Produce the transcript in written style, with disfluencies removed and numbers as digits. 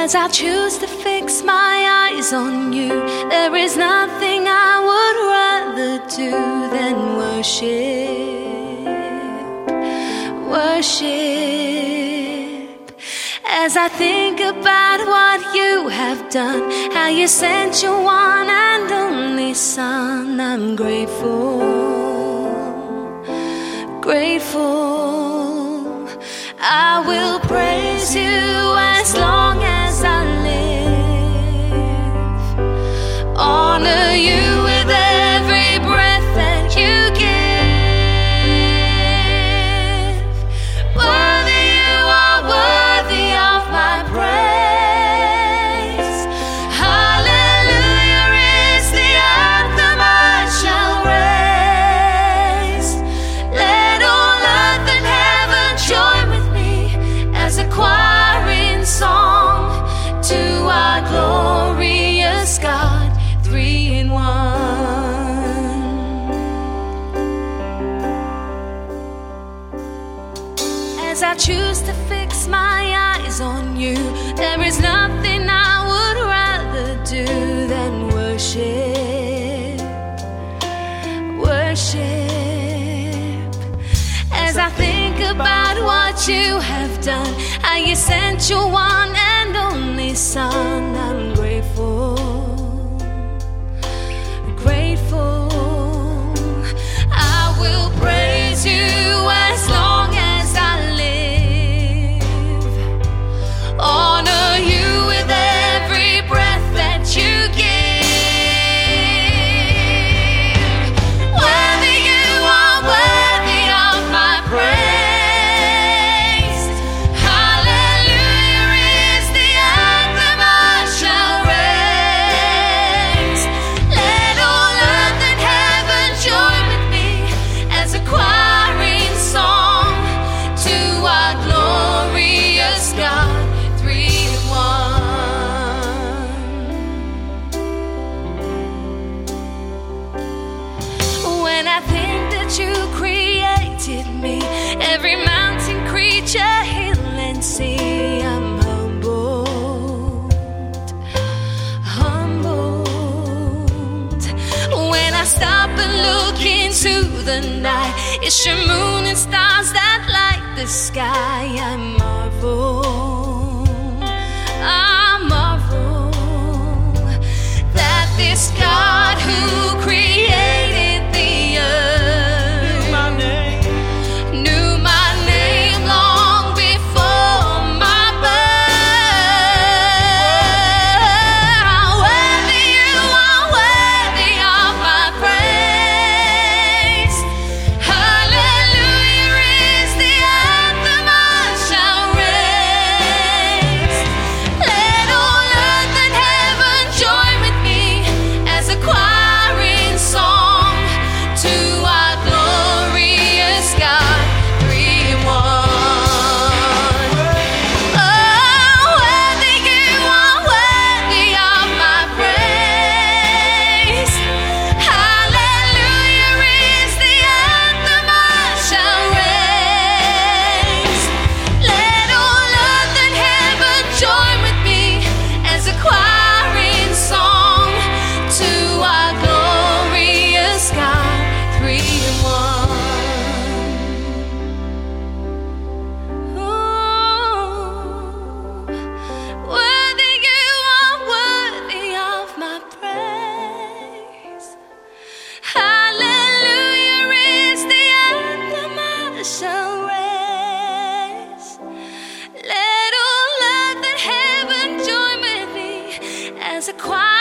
As I choose to fix my eyes on you, there is nothing I would rather do than worship. As I think about what you have done, how you sent your one and only Son, I'm grateful. I will praise you as long as I live, honor you with every breath that you give. Worthy you are, worthy of my praise. Hallelujah is the anthem I shall raise. Let all earth and heaven join with as a choir in song to our glorious God, three in one. As I choose to fix my eyes on you, there is nothing I would rather do than worship. As I think about what you have done, how you sent your one and only Son, I'm grateful. I will praise you as long as I live, honor you with every breath that you give. Worthy you are, worthy of my praise. Hallelujah is the anthem I shall raise. Let all earth and heaven join with me as a choir in song to our glorious God, three in one. When I think that you created me, every mountain, creature, hill and sea, I'm humbled. When I stop and look into the night, it's your moon and stars that light the sky. I marvel that this God who created the earth knew my name long before my birth. Worthy you are, worthy of my praise. Hallelujah is the anthem I shall raise. Let all earth and heaven join with me as a choir in song to our glorious God, three in one. Oh, worthy you are, worthy of my praise. Hallelujah is the anthem I shall raise. Let all earth and heaven join with me as a choir in song to our glorious God, three in one. Ooh, worthy you are, worthy of my praise. Hallelujah is the anthem I shall raise. Let all earth and heaven join with me as a choir